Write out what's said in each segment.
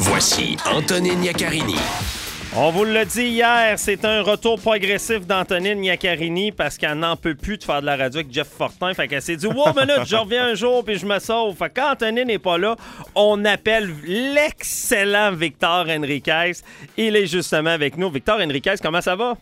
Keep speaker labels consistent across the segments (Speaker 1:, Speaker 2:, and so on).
Speaker 1: Voici Antonine Iaccarini.
Speaker 2: On vous l'a dit hier, c'est un retour progressif d'Antonine Iaccarini parce qu'elle n'en peut plus de faire de la radio avec Jeff Fortin. Fait qu'elle s'est dit « Wow, minute, je reviens un jour puis je me sauve. » Fait que quand Antonine n'est pas là, on appelle l'excellent Victor Henriquez. Il est justement avec nous. Victor Henriquez, comment ça va?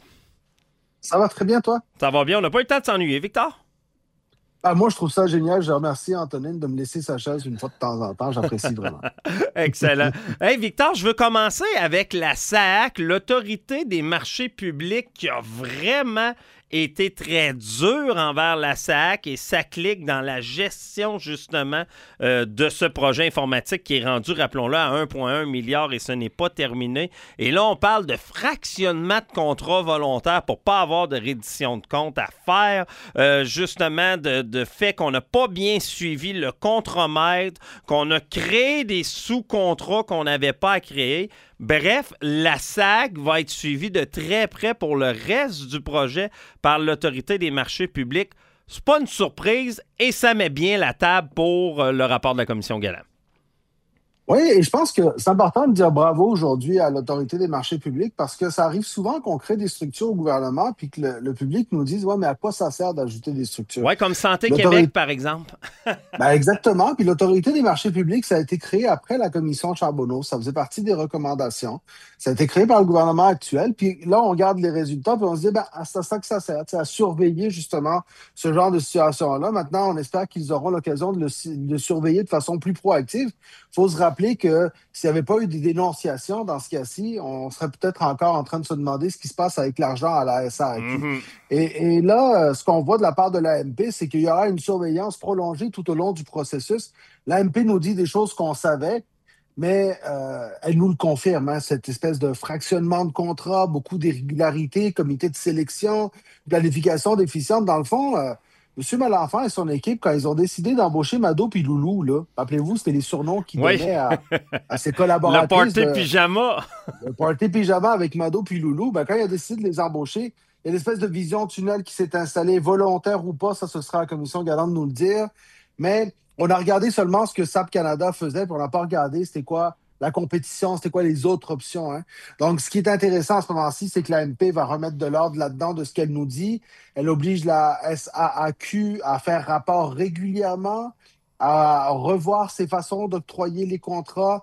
Speaker 3: Ça va très bien, toi?
Speaker 2: Ça va bien. On n'a pas eu le temps de s'ennuyer, Victor?
Speaker 3: Moi, je trouve ça génial. Je remercie Antonine de me laisser sa chaise une fois de temps en temps. J'apprécie vraiment.
Speaker 2: Excellent. Hey, Victor, je veux commencer avec la SAAQ, l'Autorité des marchés publics, qui a vraiment été très dure envers la SAAQ et s'applique dans la gestion, justement, de ce projet informatique qui est rendu, rappelons-le, à 1,1 milliard et ce n'est pas terminé. Et là, on parle de fractionnement de contrats volontaires pour pas avoir de reddition de compte à faire, justement, de fait qu'on n'a pas bien suivi le contremaître, qu'on a créé des sous-contrats qu'on n'avait pas à créer. Bref, la SAAQ va être suivie de très près pour le reste du projet par l'Autorité des marchés publics. C'est pas une surprise et ça met bien la table pour le rapport de la Commission Galland.
Speaker 3: Oui, et je pense que c'est important de dire bravo aujourd'hui à l'Autorité des marchés publics parce que ça arrive souvent qu'on crée des structures au gouvernement puis que le public nous dise « Ouais, mais à quoi ça sert d'ajouter des structures? »
Speaker 2: Oui, comme Santé Québec, par exemple.
Speaker 3: Exactement. Puis l'Autorité des marchés publics, ça a été créé après la commission Charbonneau. Ça faisait partie des recommandations. Ça a été créé par le gouvernement actuel. Puis là, on regarde les résultats puis on se dit c'est à ça que ça sert, à surveiller justement ce genre de situation-là. Maintenant, on espère qu'ils auront l'occasion de le surveiller de façon plus proactive. Il faut se rappeler que s'il n'y avait pas eu des dénonciations dans ce cas-ci, on serait peut-être encore en train de se demander ce qui se passe avec l'argent à la SAAQ. Mm-hmm. Et là, ce qu'on voit de la part de l'AMP, c'est qu'il y aura une surveillance prolongée tout au long du processus. L'AMP nous dit des choses qu'on savait, mais elle nous le confirme, hein, cette espèce de fractionnement de contrats, beaucoup d'irrégularités, comité de sélection, planification déficiente. Dans le fond, M. Malenfant et son équipe, quand ils ont décidé d'embaucher Mado puis Loulou, là, rappelez-vous, c'était les surnoms qu'ils donnaient à ses collaboratrices.
Speaker 2: Le party pyjama.
Speaker 3: Le party pyjama avec Mado puis Loulou. Quand ils ont décidé de les embaucher, il y a une espèce de vision tunnel qui s'est installée, volontaire ou pas, ça, ce sera à la Commission Galland de nous le dire. Mais on a regardé seulement ce que SAP Canada faisait, puis on n'a pas regardé c'était quoi la compétition, c'était quoi les autres options. Hein? Donc, ce qui est intéressant à ce moment-ci, c'est que l'AMP va remettre de l'ordre là-dedans de ce qu'elle nous dit. Elle oblige la SAAQ à faire rapport régulièrement, à revoir ses façons d'octroyer les contrats,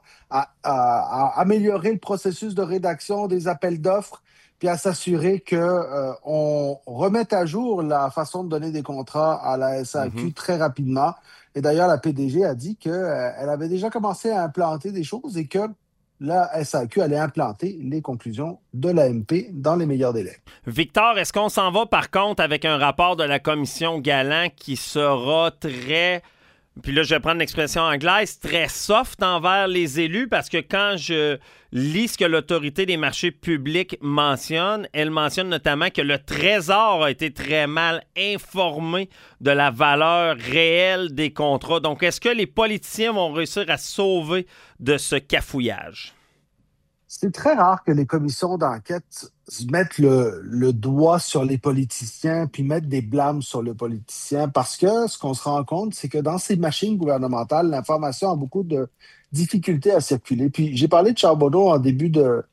Speaker 3: à améliorer le processus de rédaction des appels d'offres, puis à s'assurer qu'on remette à jour la façon de donner des contrats à la SAAQ très rapidement. Et d'ailleurs, la PDG a dit qu'elle avait déjà commencé à implanter des choses et que la SAAQ allait implanter les conclusions de l'AMP dans les meilleurs délais.
Speaker 2: Victor, est-ce qu'on s'en va par contre avec un rapport de la Commission Galland qui sera très... Puis là, je vais prendre l'expression anglaise, très soft envers les élus, parce que quand je lis ce que l'Autorité des marchés publics mentionne, elle mentionne notamment que le Trésor a été très mal informé de la valeur réelle des contrats. Donc, est-ce que les politiciens vont réussir à sauver de ce cafouillage?
Speaker 3: C'est très rare que les commissions d'enquête mettent le doigt sur les politiciens puis mettent des blâmes sur le politicien parce que ce qu'on se rend compte, c'est que dans ces machines gouvernementales, l'information a beaucoup de difficultés à circuler. Puis j'ai parlé de Charbonneau en début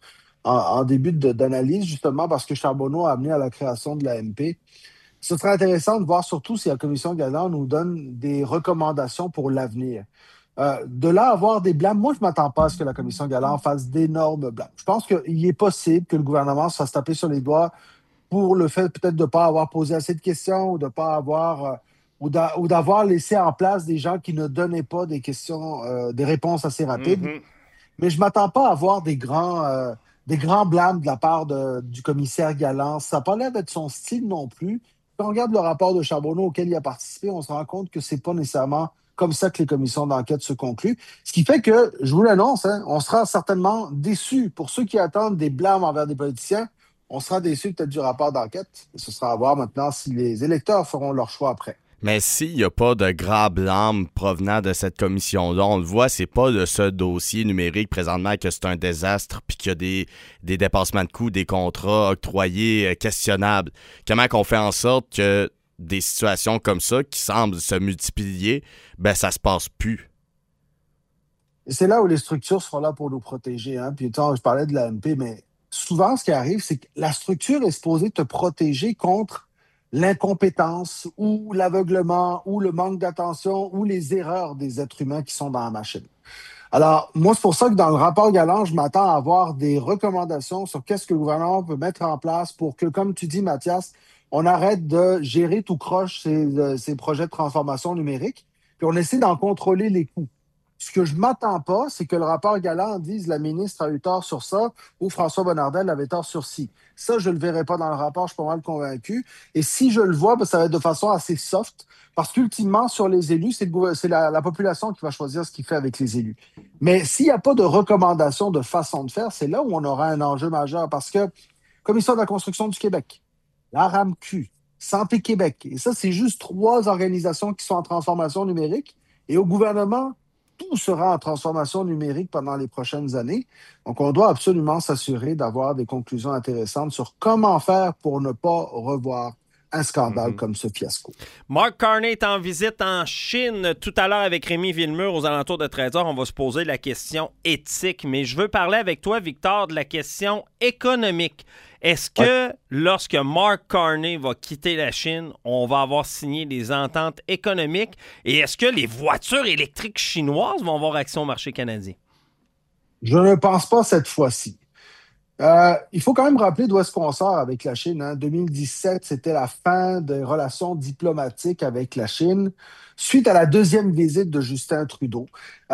Speaker 3: d'analyse, justement parce que Charbonneau a amené à la création de l'AMP. Ce serait intéressant de voir surtout si la Commission Galland nous donne des recommandations pour l'avenir. De là à avoir des blâmes, moi, je ne m'attends pas à ce que la Commission Galland fasse d'énormes blâmes. Je pense qu'il est possible que le gouvernement se fasse taper sur les doigts pour le fait peut-être de ne pas avoir posé assez de questions ou de pas avoir ou d'avoir laissé en place des gens qui ne donnaient pas des questions, des réponses assez rapides. Mm-hmm. Mais je ne m'attends pas à avoir des grands blâmes de la part du commissaire Galland. Ça n'a pas l'air d'être son style non plus. Quand on regarde le rapport de Charbonneau auquel il a participé, on se rend compte que ce n'est pas nécessairement comme ça que les commissions d'enquête se concluent. Ce qui fait que, je vous l'annonce, hein, on sera certainement déçus. Pour ceux qui attendent des blâmes envers des politiciens, on sera déçus peut-être du rapport d'enquête. Et ce sera à voir maintenant si les électeurs feront leur choix après.
Speaker 4: Mais s'il n'y a pas de grands blâmes provenant de cette commission-là, on le voit, c'est pas de ce dossier numérique présentement que c'est un désastre puis qu'il y a des dépassements de coûts, des contrats octroyés questionnables. Comment qu'on fait en sorte que des situations comme ça qui semblent se multiplier, ça se passe plus?
Speaker 3: Et c'est là où les structures seront là pour nous protéger. Hein. Puis, je parlais de l'AMP, mais souvent, ce qui arrive, c'est que la structure est supposée te protéger contre l'incompétence ou l'aveuglement ou le manque d'attention ou les erreurs des êtres humains qui sont dans la machine. Alors, moi, c'est pour ça que dans le rapport Galant, je m'attends à avoir des recommandations sur qu'est-ce que le gouvernement peut mettre en place pour que, comme tu dis, Mathias, on arrête de gérer tout croche ces projets de transformation numérique, puis on essaie d'en contrôler les coûts. Ce que je m'attends pas, c'est que le rapport Galant dise la ministre a eu tort sur ça ou François Bonnardel avait tort sur ci. Ça, je ne le verrai pas dans le rapport, je suis pas mal convaincu. Et si je le vois, ben, ça va être de façon assez soft, parce qu'ultimement, sur les élus, c'est la population qui va choisir ce qu'il fait avec les élus. Mais s'il n'y a pas de recommandation de façon de faire, c'est là où on aura un enjeu majeur, parce que Commission de la construction du Québec, la RAMQ, Santé Québec, et ça, c'est juste 3 organisations qui sont en transformation numérique, et au gouvernement, tout sera en transformation numérique pendant les prochaines années. Donc, on doit absolument s'assurer d'avoir des conclusions intéressantes sur comment faire pour ne pas revoir un scandale comme ce fiasco.
Speaker 2: Mark Carney est en visite en Chine tout à l'heure avec Rémi Villemur aux alentours de 13h. On va se poser la question éthique, mais je veux parler avec toi, Victor, de la question économique. Est-ce que lorsque Mark Carney va quitter la Chine, on va avoir signé des ententes économiques? Et est-ce que les voitures électriques chinoises vont avoir accès au marché canadien?
Speaker 3: Je ne pense pas cette fois-ci. Il faut quand même rappeler d'où est-ce qu'on sort avec la Chine. Hein. 2017, c'était la fin des relations diplomatiques avec la Chine suite à la deuxième visite de Justin Trudeau.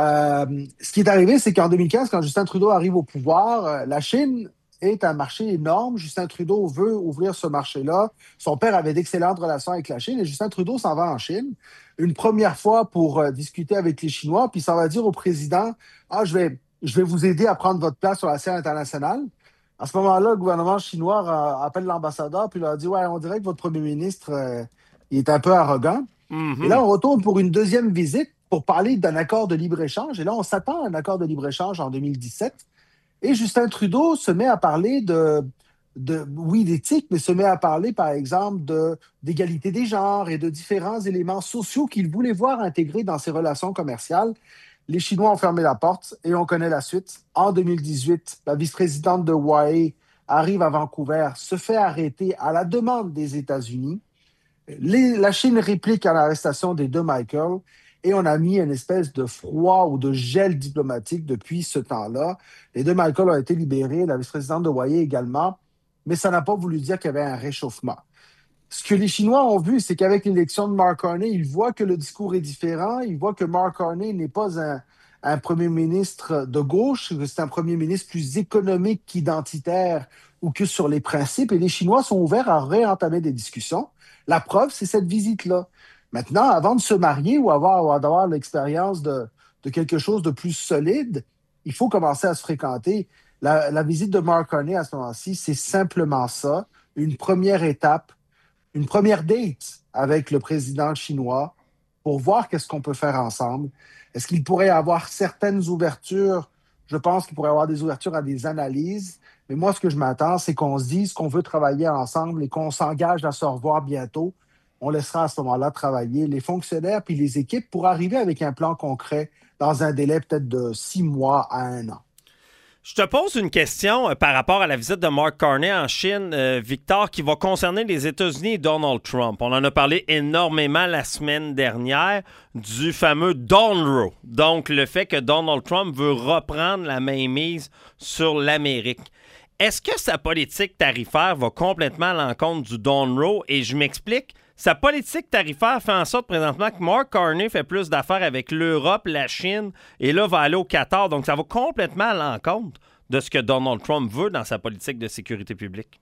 Speaker 3: Ce qui est arrivé, c'est qu'en 2015, quand Justin Trudeau arrive au pouvoir, la Chine est un marché énorme. Justin Trudeau veut ouvrir ce marché-là. Son père avait d'excellentes relations avec la Chine et Justin Trudeau s'en va en Chine une première fois pour discuter avec les Chinois, puis ça va dire au président, ah, je vais vous aider à prendre votre place sur la scène internationale. À ce moment-là, le gouvernement chinois appelle l'ambassadeur puis leur dit ouais, on dirait que votre premier ministre il est un peu arrogant. Et là, on retourne pour une deuxième visite pour parler d'un accord de libre-échange. Et là, on s'attend à un accord de libre-échange en 2017. Et Justin Trudeau se met à parler oui, d'éthique, mais se met à parler, par exemple, d'égalité des genres et de différents éléments sociaux qu'il voulait voir intégrés dans ses relations commerciales. Les Chinois ont fermé la porte et on connaît la suite. En 2018, la vice-présidente de Huawei arrive à Vancouver, se fait arrêter à la demande des États-Unis. La Chine réplique à l'arrestation des 2 Michael et on a mis une espèce de froid ou de gel diplomatique depuis ce temps-là. Les 2 Michael ont été libérés, la vice-présidente de Huawei également, mais ça n'a pas voulu dire qu'il y avait un réchauffement. Ce que les Chinois ont vu, c'est qu'avec l'élection de Mark Carney, ils voient que le discours est différent. Ils voient que Mark Carney n'est pas un premier ministre de gauche, que c'est un premier ministre plus économique qu'identitaire ou que sur les principes. Et les Chinois sont ouverts à réentamer des discussions. La preuve, c'est cette visite-là. Maintenant, avant de se marier ou d'avoir l'expérience de quelque chose de plus solide, il faut commencer à se fréquenter. La visite de Mark Carney à ce moment-ci, c'est simplement ça, une première étape, une première date avec le président chinois pour voir qu'est-ce qu'on peut faire ensemble. Est-ce qu'il pourrait y avoir certaines ouvertures? Je pense qu'il pourrait y avoir des ouvertures à des analyses. Mais moi, ce que je m'attends, c'est qu'on se dise qu'on veut travailler ensemble et qu'on s'engage à se revoir bientôt. On laissera à ce moment-là travailler les fonctionnaires puis les équipes pour arriver avec un plan concret dans un délai peut-être de 6 mois à 1 an.
Speaker 2: Je te pose une question par rapport à la visite de Mark Carney en Chine, Victor, qui va concerner les États-Unis et Donald Trump. On en a parlé énormément la semaine dernière du fameux Donroe. Donc, le fait que Donald Trump veut reprendre la mainmise sur l'Amérique. Est-ce que sa politique tarifaire va complètement à l'encontre du Donroe? Et je m'explique. Sa politique tarifaire fait en sorte présentement que Mark Carney fait plus d'affaires avec l'Europe, la Chine, et là va aller au Qatar. Donc, ça va complètement à l'encontre de ce que Donald Trump veut dans sa politique de sécurité publique.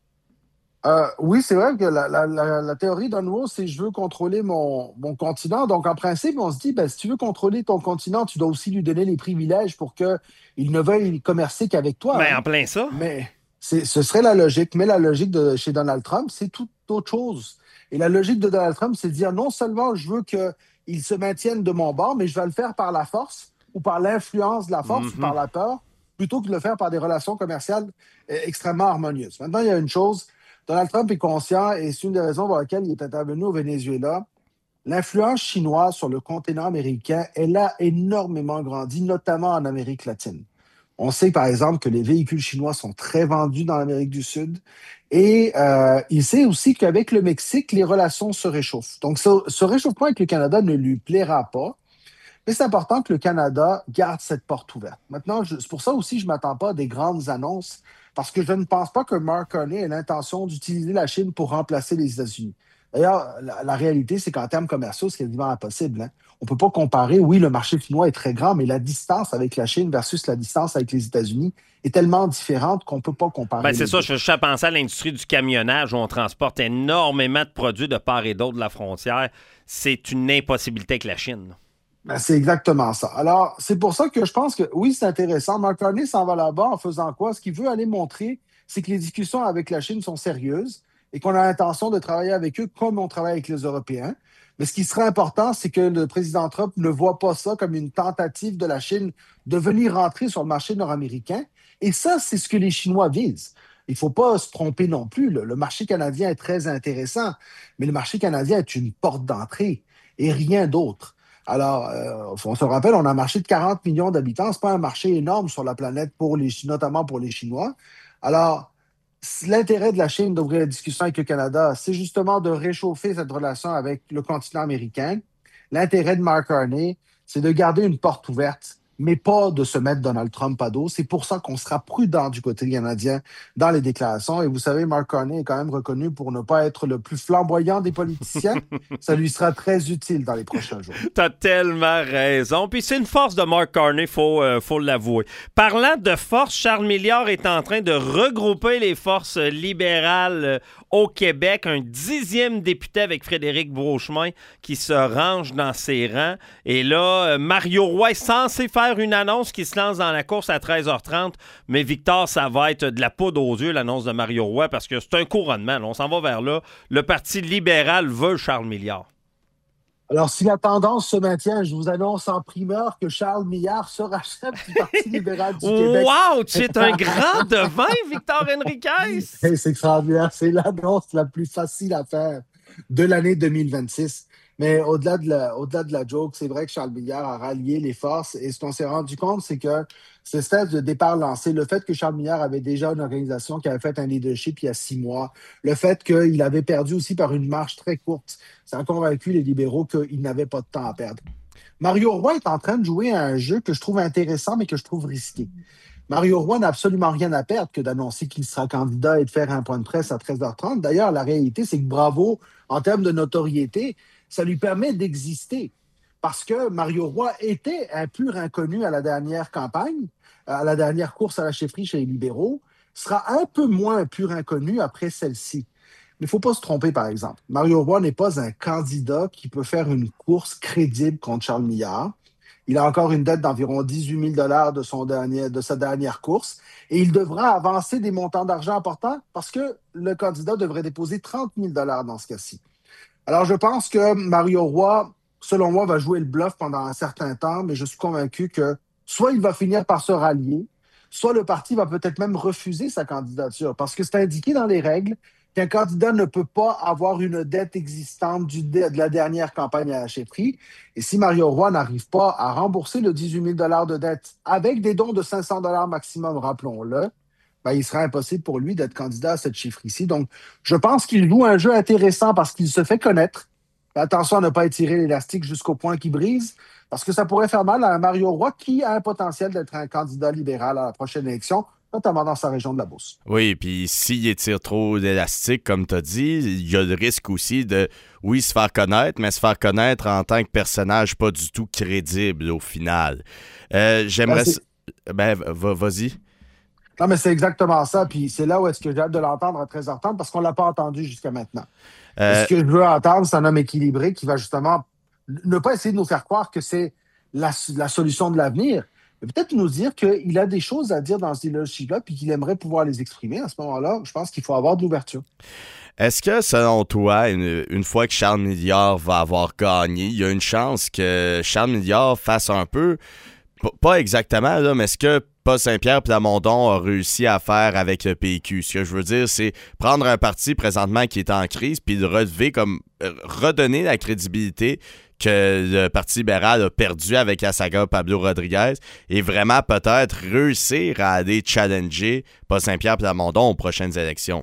Speaker 3: Oui, c'est vrai que la théorie d'Unruh, c'est je veux contrôler mon continent. Donc, en principe, on se dit, ben, si tu veux contrôler ton continent, tu dois aussi lui donner les privilèges pour qu'il ne veuille commercer qu'avec toi.
Speaker 2: Ben,
Speaker 3: hein.
Speaker 2: en plein ça.
Speaker 3: Mais ce serait la logique. Mais la logique de chez Donald Trump, c'est tout autre chose. Et la logique de Donald Trump, c'est de dire non seulement je veux qu'il se maintienne de mon bord, mais je vais le faire par la force ou par l'influence de la force ou par la peur, plutôt que de le faire par des relations commerciales extrêmement harmonieuses. Maintenant, il y a une chose, Donald Trump est conscient, et c'est une des raisons pour lesquelles il est intervenu au Venezuela, L'influence chinoise sur le continent américain, elle a énormément grandi, notamment en Amérique latine. On sait par exemple que les véhicules chinois sont très vendus dans l'Amérique du Sud et il sait aussi qu'avec le Mexique, les relations se réchauffent. Donc ce réchauffement avec le Canada ne lui plaira pas, mais c'est important que le Canada garde cette porte ouverte. Maintenant, c'est pour ça aussi que je ne m'attends pas à des grandes annonces parce que je ne pense pas que Mark Carney ait l'intention d'utiliser la Chine pour remplacer les États-Unis. D'ailleurs, la réalité, c'est qu'en termes commerciaux, c'est quasiment impossible. Hein. On ne peut pas comparer. Oui, le marché chinois est très grand, mais la distance avec la Chine versus la distance avec les États-Unis est tellement différente qu'on ne peut pas comparer.
Speaker 2: Ben, c'est ça, je suis à penser à l'industrie du camionnage où on transporte énormément de produits de part et d'autre de la frontière. C'est une impossibilité avec la Chine.
Speaker 3: Ben, c'est exactement ça. Alors, c'est pour ça que je pense que oui, c'est intéressant. Mark Carney s'en va là-bas en faisant quoi? Ce qu'il veut aller montrer, c'est que les discussions avec la Chine sont sérieuses et qu'on a l'intention de travailler avec eux comme on travaille avec les Européens. Mais ce qui serait important, c'est que le président Trump ne voit pas ça comme une tentative de la Chine de venir rentrer sur le marché nord-américain. Et ça, c'est ce que les Chinois visent. Il ne faut pas se tromper non plus. Le marché canadien est très intéressant, mais le marché canadien est une porte d'entrée et rien d'autre. Alors, on se rappelle, on a un marché de 40 millions d'habitants. Ce n'est pas un marché énorme sur la planète, notamment pour les Chinois. Alors, l'intérêt de la Chine d'ouvrir la discussion avec le Canada, c'est justement de réchauffer cette relation avec le continent américain. L'intérêt de Mark Carney, c'est de garder une porte ouverte, mais pas de se mettre Donald Trump à dos. C'est pour ça qu'on sera prudent du côté canadien dans les déclarations. Et vous savez, Mark Carney est quand même reconnu pour ne pas être le plus flamboyant des politiciens. Ça lui sera très utile dans les prochains jours.
Speaker 2: T'as tellement raison. Puis c'est une force de Mark Carney, faut l'avouer. Parlant de force, Charles Milliard est en train de regrouper les forces libérales au Québec. Un 10e député avec Frédéric Beauchemin qui se range dans ses rangs. Et là, Mario Roy est censé faire une annonce qui se lance dans la course à 13h30. Mais Victor, ça va être de la poudre aux yeux, l'annonce de Mario Roy, parce que c'est un couronnement. Là. On s'en va vers là. Le Parti libéral veut Charles Milliard.
Speaker 3: Alors, si la tendance se maintient, je vous annonce en primeur que Charles Milliard sera chef du Parti libéral du Québec.
Speaker 2: Wow! Tu es un grand devin, Victor Enriquez!
Speaker 3: C'est extraordinaire. C'est l'annonce la plus facile à faire de l'année 2026. Mais au-delà de la joke, c'est vrai que Charles Milliard a rallié les forces. Et ce qu'on s'est rendu compte, c'est que ce stade de départ lancé, le fait que Charles Milliard avait déjà une organisation qui avait fait un leadership il y a 6 mois, le fait qu'il avait perdu aussi par une marche très courte, ça a convaincu les libéraux qu'il n'avait pas de temps à perdre. Mario Roy est en train de jouer à un jeu que je trouve intéressant, mais que je trouve risqué. Mario Roy n'a absolument rien à perdre que d'annoncer qu'il sera candidat et de faire un point de presse à 13h30. D'ailleurs, la réalité, c'est que bravo, en termes de notoriété, ça lui permet d'exister. Parce que Mario Roy était un pur inconnu à la dernière campagne, à la dernière course à la chefferie chez les libéraux, sera un peu moins un pur inconnu après celle-ci. Mais il ne faut pas se tromper, par exemple. Mario Roy n'est pas un candidat qui peut faire une course crédible contre Charles Milliard. Il a encore une dette d'environ 18 000 $ de sa dernière course et il devra avancer des montants d'argent importants parce que le candidat devrait déposer 30 000 $ dans ce cas-ci. Alors, je pense que Mario Roy, selon moi, va jouer le bluff pendant un certain temps, mais je suis convaincu que soit il va finir par se rallier, soit le parti va peut-être même refuser sa candidature parce que c'est indiqué dans les règles qu'un candidat ne peut pas avoir une dette existante de la dernière campagne à la chefferie. Et si Mario Roy n'arrive pas à rembourser le 18 000 $ de dette avec des dons de 500 $ maximum, rappelons-le, ben, il sera impossible pour lui d'être candidat à cette chefferie-ci. Donc, je pense qu'il joue un jeu intéressant parce qu'il se fait connaître. Attention à ne pas étirer l'élastique jusqu'au point qu'il brise, parce que ça pourrait faire mal à un Mario Roy qui a un potentiel d'être un candidat libéral à la prochaine élection, notamment dans sa région de la Beauce.
Speaker 4: Oui, puis s'il étire trop d'élastique, comme tu as dit, il y a le risque aussi de, oui, se faire connaître, mais se faire connaître en tant que personnage pas du tout crédible au final. J'aimerais... vas-y.
Speaker 3: Non, mais c'est exactement ça, puis c'est là où est-ce que j'ai hâte de l'entendre à 13h30, parce qu'on ne l'a pas entendu jusqu'à maintenant. Ce que je veux entendre, c'est un homme équilibré qui va justement ne pas essayer de nous faire croire que c'est la solution de l'avenir, mais peut-être nous dire qu'il a des choses à dire dans ce leadership-là puis qu'il aimerait pouvoir les exprimer. À ce moment-là, je pense qu'il faut avoir de l'ouverture.
Speaker 4: Est-ce que, selon toi, une fois que Charles Milliard va avoir gagné, il y a une chance que Charles Milliard fasse un peu, pas exactement, là, mais ce que Paul Saint-Pierre Plamondon a réussi à faire avec le PQ. Ce que je veux dire, c'est prendre un parti présentement qui est en crise puis de relever redonner la crédibilité que le Parti libéral a perdu avec la saga Pablo Rodriguez et vraiment peut-être réussir à aller challenger Paul Saint-Pierre Plamondon aux prochaines élections.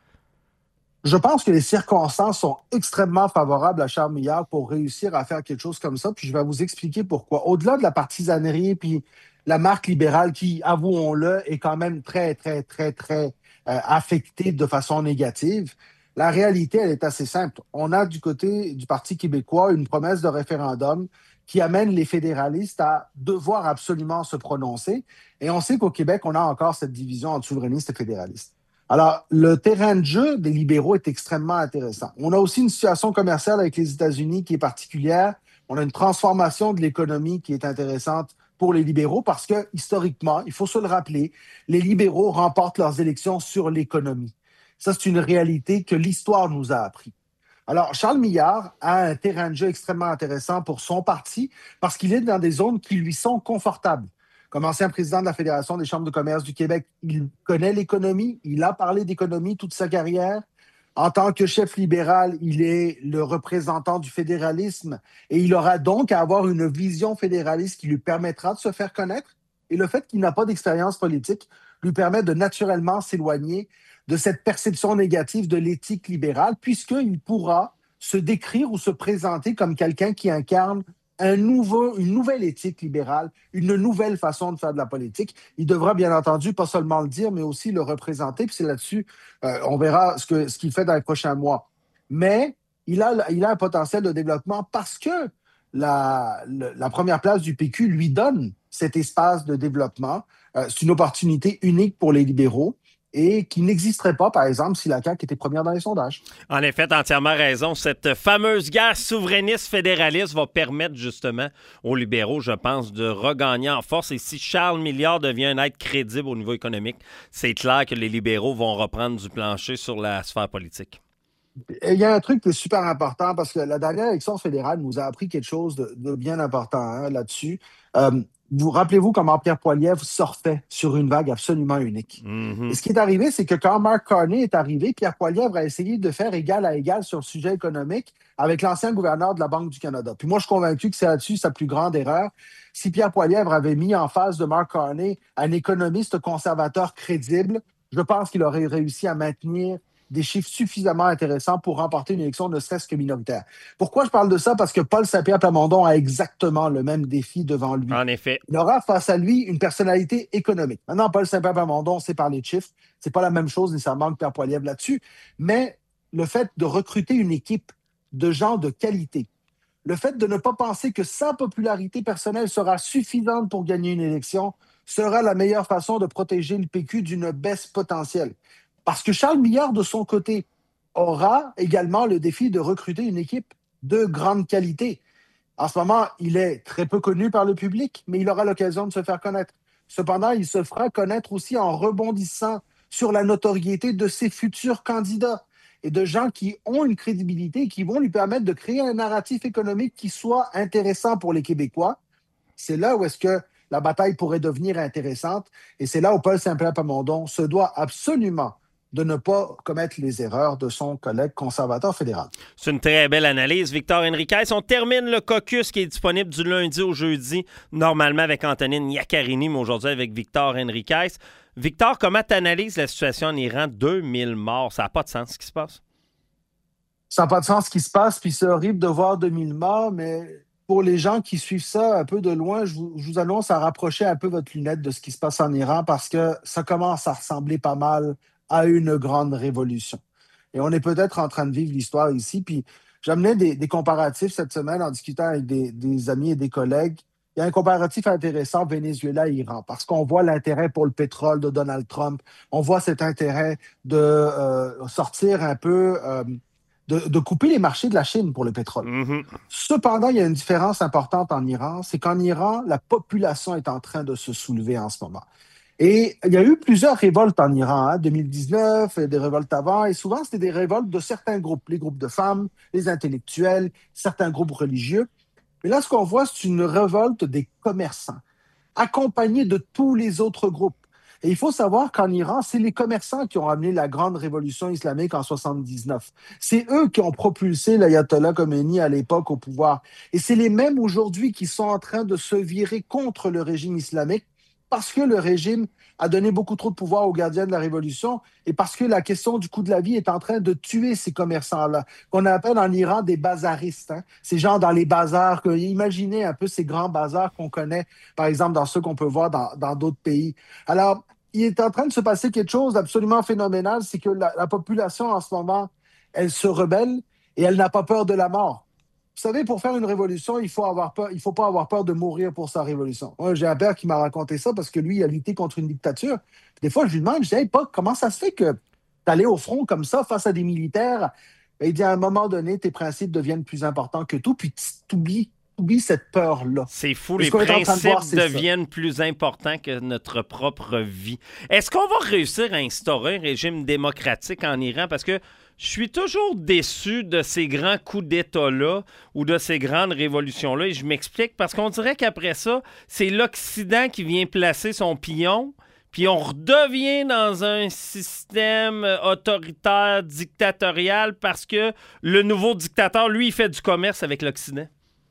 Speaker 3: Je pense que les circonstances sont extrêmement favorables à Charles Milliard pour réussir à faire quelque chose comme ça. Puis je vais vous expliquer pourquoi. Au-delà de la partisanerie puis la marque libérale qui, avouons-le, est quand même très, très, très, très affectée de façon négative, la réalité, elle est assez simple. On a du côté du Parti québécois une promesse de référendum qui amène les fédéralistes à devoir absolument se prononcer. Et on sait qu'au Québec, on a encore cette division entre souverainistes et fédéralistes. Alors, le terrain de jeu des libéraux est extrêmement intéressant. On a aussi une situation commerciale avec les États-Unis qui est particulière. On a une transformation de l'économie qui est intéressante pour les libéraux parce que, historiquement, il faut se le rappeler, les libéraux remportent leurs élections sur l'économie. Ça, c'est une réalité que l'histoire nous a appris. Alors, Charles Milliard a un terrain de jeu extrêmement intéressant pour son parti parce qu'il est dans des zones qui lui sont confortables. Comme ancien président de la Fédération des chambres de commerce du Québec, il connaît l'économie, il a parlé d'économie toute sa carrière. En tant que chef libéral, il est le représentant du fédéralisme et il aura donc à avoir une vision fédéraliste qui lui permettra de se faire connaître. Et le fait qu'il n'a pas d'expérience politique lui permet de naturellement s'éloigner de cette perception négative de l'éthique libérale, puisqu'il pourra se décrire ou se présenter comme quelqu'un qui incarne une nouvelle éthique libérale, une nouvelle façon de faire de la politique. Il devra bien entendu pas seulement le dire, mais aussi le représenter. Puis c'est là-dessus, on verra ce qu'il fait dans les prochains mois. Mais il a un potentiel de développement parce que la première place du PQ lui donne cet espace de développement. C'est une opportunité unique pour les libéraux et qui n'existerait pas, par exemple, si la CAQ était première dans les sondages.
Speaker 2: En effet, tu as entièrement raison. Cette fameuse guerre souverainiste-fédéraliste va permettre justement aux libéraux, je pense, de regagner en force. Et si Charles Milliard devient un être crédible au niveau économique, c'est clair que les libéraux vont reprendre du plancher sur la sphère politique.
Speaker 3: Il y a un truc qui est super important parce que la dernière élection fédérale nous a appris quelque chose de bien important là-dessus. Vous rappelez-vous comment Pierre Poilievre surfait sur une vague absolument unique.
Speaker 2: Mm-hmm.
Speaker 3: Et ce qui est arrivé, c'est que quand Mark Carney est arrivé, Pierre Poilievre a essayé de faire égal à égal sur le sujet économique avec l'ancien gouverneur de la Banque du Canada. Puis moi, je suis convaincu que c'est là-dessus sa plus grande erreur. Si Pierre Poilievre avait mis en face de Mark Carney un économiste conservateur crédible, je pense qu'il aurait réussi à maintenir des chiffres suffisamment intéressants pour remporter une élection ne serait-ce que minoritaire. Pourquoi je parle de ça? Parce que Paul Saint-Pierre Plamondon a exactement le même défi devant lui.
Speaker 2: En effet.
Speaker 3: Il aura face à lui une personnalité économique. Maintenant, Paul Saint-Pierre Plamondon sait parler de chiffres. C'est pas la même chose nécessairement que Pierre Poilievre là-dessus. Mais le fait de recruter une équipe de gens de qualité, le fait de ne pas penser que sa popularité personnelle sera suffisante pour gagner une élection sera la meilleure façon de protéger le PQ d'une baisse potentielle. Parce que Charles Milliard, de son côté, aura également le défi de recruter une équipe de grande qualité. En ce moment, il est très peu connu par le public, mais il aura l'occasion de se faire connaître. Cependant, il se fera connaître aussi en rebondissant sur la notoriété de ses futurs candidats et de gens qui ont une crédibilité et qui vont lui permettre de créer un narratif économique qui soit intéressant pour les Québécois. C'est là où est-ce que la bataille pourrait devenir intéressante et c'est là où Paul Saint-Pierre Plamondon se doit absolument de ne pas commettre les erreurs de son collègue conservateur fédéral.
Speaker 2: C'est une très belle analyse, Victor Henriquez. On termine le caucus qui est disponible du lundi au jeudi, normalement avec Antonine Iaccarini, mais aujourd'hui avec Victor Henriquez. Victor, comment tu analyses la situation en Iran? 2000 morts, ça n'a pas de sens ce qui se passe?
Speaker 3: Ça n'a pas de sens ce qui se passe, puis c'est horrible de voir 2000 morts, mais pour les gens qui suivent ça un peu de loin, je vous annonce à rapprocher un peu votre lunette de ce qui se passe en Iran parce que ça commence à ressembler pas mal à une grande révolution. Et on est peut-être en train de vivre l'histoire ici. Puis j'amenais des comparatifs cette semaine en discutant avec des amis et des collègues. Il y a un comparatif intéressant Venezuela-Iran parce qu'on voit l'intérêt pour le pétrole de Donald Trump. On voit cet intérêt de sortir un peu, de couper les marchés de la Chine pour le pétrole.
Speaker 2: Mm-hmm.
Speaker 3: Cependant, il y a une différence importante en Iran, c'est qu'en Iran, la population est en train de se soulever en ce moment. Et il y a eu plusieurs révoltes en Iran, 2019, des révoltes avant, et souvent c'était des révoltes de certains groupes, les groupes de femmes, les intellectuels, certains groupes religieux. Mais là, ce qu'on voit, c'est une révolte des commerçants. accompagné de tous les autres groupes. Et il faut savoir qu'en Iran, c'est les commerçants qui ont amené la grande révolution islamique en 79. C'est eux qui ont propulsé l'ayatollah Khomeini à l'époque au pouvoir. Et c'est les mêmes aujourd'hui qui sont en train de se virer contre le régime islamique parce que le régime a donné beaucoup trop de pouvoir aux gardiens de la révolution et parce que la question du coût de la vie est en train de tuer ces commerçants-là, qu'on appelle en Iran des bazaristes. Ces gens dans les bazars, imaginez un peu ces grands bazars qu'on connaît, par exemple, dans ceux qu'on peut voir dans d'autres pays. Alors, il est en train de se passer quelque chose d'absolument phénoménal, c'est que la population en ce moment, elle se rebelle et elle n'a pas peur de la mort. Vous savez, pour faire une révolution, il faut pas avoir peur de mourir pour sa révolution. Moi, j'ai un père qui m'a raconté ça parce que lui, il a lutté contre une dictature. Des fois, je lui demande, je dis, hey, Pop, comment ça se fait que tu allé au front comme ça face à des militaires? Et il dit, à un moment donné, tes principes deviennent plus importants que tout, puis tu oublies cette peur-là.
Speaker 2: C'est fou,
Speaker 3: Et
Speaker 2: les
Speaker 3: ce qu'on est en train de voir,
Speaker 2: principes
Speaker 3: c'est ça.
Speaker 2: deviennent plus importants que notre propre vie. Est-ce qu'on va réussir à instaurer un régime démocratique en Iran? Parce que je suis toujours déçu de ces grands coups d'État-là ou de ces grandes révolutions-là. Et je m'explique parce qu'on dirait qu'après ça, c'est l'Occident qui vient placer son pion, puis on redevient dans un système autoritaire, dictatorial, parce que le nouveau dictateur, lui, il fait du commerce avec l'Occident.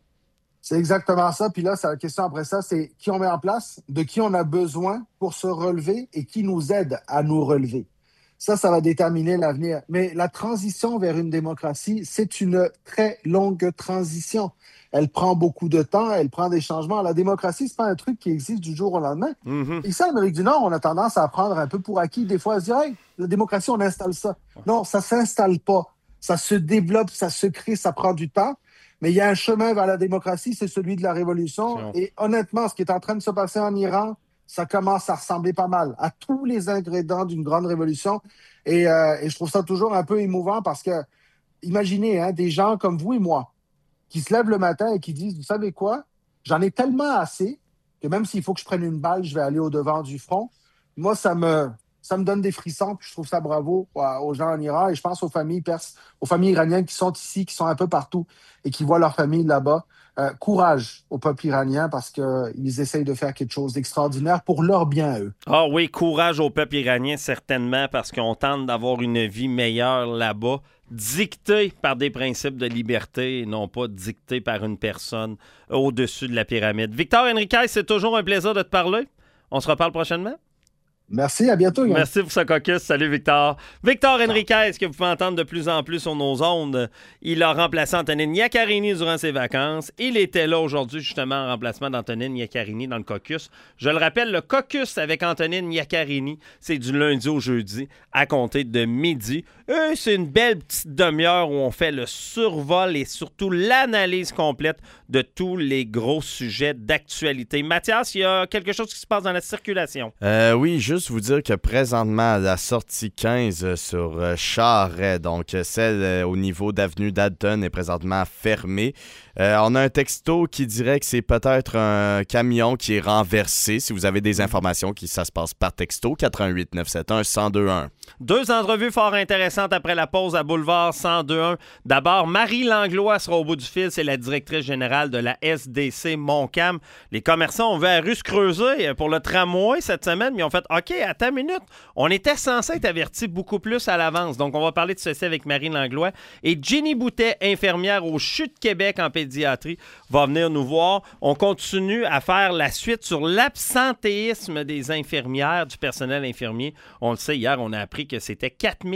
Speaker 3: C'est exactement ça. Puis là, c'est la question après ça, c'est qui on met en place, de qui on a besoin pour se relever et qui nous aide à nous relever. Ça va déterminer l'avenir. Mais la transition vers une démocratie, c'est une très longue transition. Elle prend beaucoup de temps, elle prend des changements. La démocratie, c'est pas un truc qui existe du jour au lendemain.
Speaker 2: Mm-hmm.
Speaker 3: Ici, en Amérique du Nord, on a tendance à prendre un peu pour acquis. Des fois, à se dire, hey, la démocratie, on installe ça. Non, ça s'installe pas. Ça se développe, ça se crée, ça prend du temps. Mais il y a un chemin vers la démocratie, c'est celui de la révolution. Et honnêtement, ce qui est en train de se passer en Iran, ça commence à ressembler pas mal à tous les ingrédients d'une grande révolution. Et je trouve ça toujours un peu émouvant parce que, imaginez, des gens comme vous et moi qui se lèvent le matin et qui disent, vous savez quoi, j'en ai tellement assez que même s'il faut que je prenne une balle, je vais aller au-devant du front. Moi, ça me donne des frissons, puis je trouve ça bravo aux gens en Iran. Et je pense aux familles perses, aux familles iraniennes qui sont ici, qui sont un peu partout et qui voient leur famille là-bas. Courage au peuple iranien parce qu'ils essayent de faire quelque chose d'extraordinaire pour leur bien à eux.
Speaker 2: Ah oui, courage au peuple iranien, certainement, parce qu'on tente d'avoir une vie meilleure là-bas, dictée par des principes de liberté et non pas dictée par une personne au-dessus de la pyramide. Victor Henriquez, c'est toujours un plaisir de te parler. On se reparle prochainement.
Speaker 3: Merci, à bientôt. Yann.
Speaker 2: Merci pour ce caucus. Salut, Victor. Victor Henriquez, que vous pouvez entendre de plus en plus sur nos ondes. Il a remplacé Antonine Iaccarini durant ses vacances. Il était là aujourd'hui, justement, en remplacement d'Antonine Iaccarini dans le caucus. Je le rappelle, le caucus avec Antonine Iaccarini, c'est du lundi au jeudi, à compter de midi. C'est une belle petite demi-heure où on fait le survol et surtout l'analyse complète de tous les gros sujets d'actualité. Mathias, il y a quelque chose qui se passe dans la circulation.
Speaker 4: Oui, juste vous dire que présentement, la sortie 15 sur Charest, donc celle au niveau d'avenue d'Alton, est présentement fermée. On a un texto qui dirait que c'est peut-être un camion qui est renversé. Si vous avez des informations, ça se passe par texto, 88 971 1021.
Speaker 2: Deux entrevues fort intéressantes après la pause à Boulevard 1021. D'abord, Marie Langlois sera au bout du fil. C'est la directrice générale de la SDC Montcalm. Les commerçants ont vu la rue se creuser pour le tramway cette semaine, mais ils ont fait « OK, attends une minute, on était censé être avertis beaucoup plus à l'avance. » Donc, on va parler de ceci avec Marie Langlois. Et Jenny Boutet, infirmière au CHU de Québec en pédiatrie, va venir nous voir. On continue à faire la suite sur l'absentéisme des infirmières, du personnel infirmier. On le sait, hier, on a appris que c'était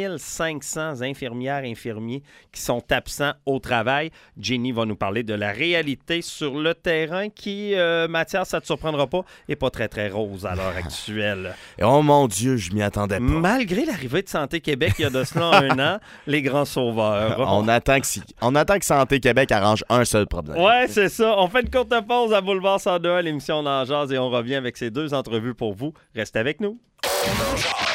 Speaker 2: 4500 infirmières, infirmiers qui sont absents au travail. Jenny va nous parler de la réalité sur le terrain qui, Mathias, ça ne te surprendra pas, n'est pas très, très rose à l'heure actuelle.
Speaker 4: Oh mon Dieu, je m'y attendais pas.
Speaker 2: Malgré l'arrivée de Santé Québec il y a de cela un an, les grands sauveurs.
Speaker 4: On attend que Santé Québec arrange un seul problème.
Speaker 2: Ouais, c'est ça. On fait une courte pause à Boulevard 102 à l'émission Dans Jazz et on revient avec ces deux entrevues pour vous. Restez avec nous.